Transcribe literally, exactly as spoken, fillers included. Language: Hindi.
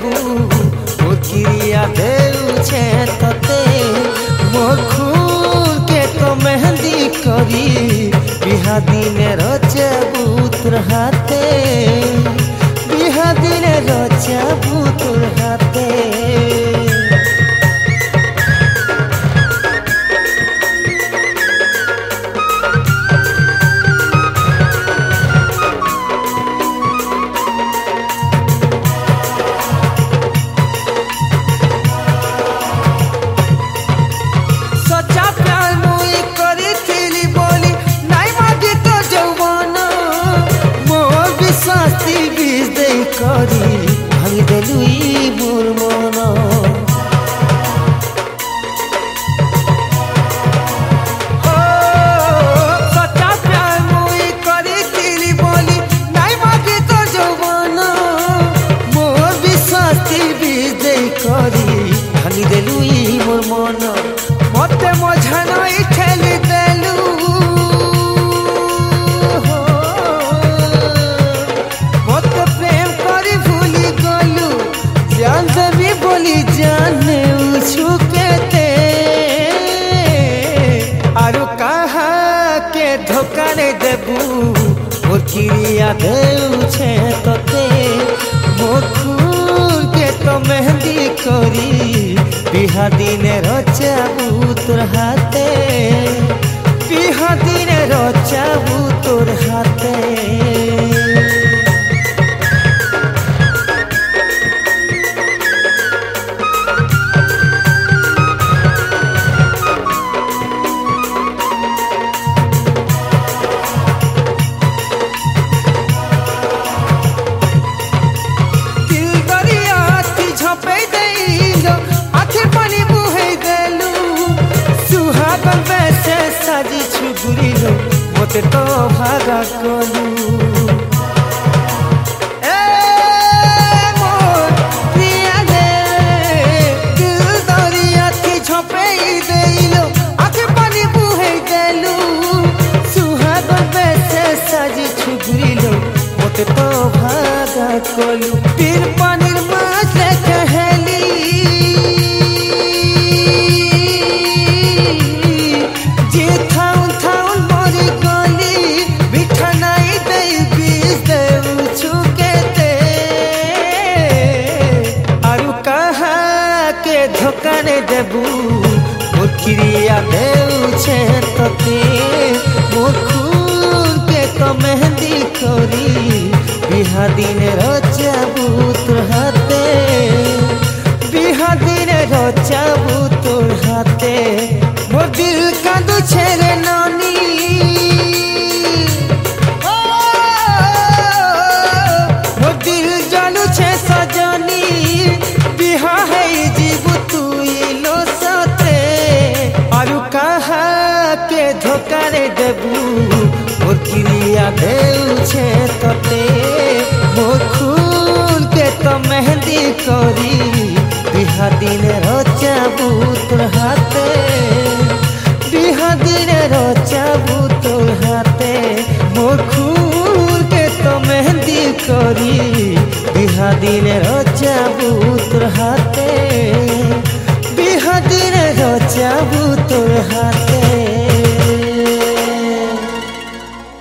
देबू मुकिया देउछे तते मोर खून के तो मेहंदी करी बिहा दिने रचबू तोर हाथे बिहा दिने रचबू तोर हाथे। करी भांगी देलुई मोर मन सच्चा प्यार मुई करी बोली नाई मागे तो जौवन मोर विश्वास विजय करी भांगी देलुई मोर मन मते मझा नहीं ठेली देलु बोली जाने छुकेते आरु कहा के धोखा नहीं देबू मोर किरिया देउछे तते मोर खून के तो मेहंदी करी बिहा दिने रचबू तोर हाथे बिहा दिने रचबू तोर हाथे। साजी छुगुरिलो मोते तो भागा कलू ए मोर प्रिया दे दिल दरिया थी झोपेई देइलो आखे पानी बुहे देलू सुहाग बेसे साजी छुगुरिलो मोते तो भागा कलू पीर पानीर माछ ले कहेली धोखा नहीं देबू मोर किरिया देउछे तते मोर खून के तो मेहंदी करी बिहा दिने रचबू तोर हाथे बिहा दिने रचबू तोर हाथे। मोर दिल कांदुछे रे नानी मोर दिल जालुछे सजनी बिहा है के धोखा नहीं देबू मोर किरिया देउछे तते मोर खून के तो मेहंदी करी बिहा दिने रचबू तोर हाथे बिहा दिने रचबू तोर हाथे मोर खून के तो मेहंदी करी बिहा दिने रचबू तोर हाथे।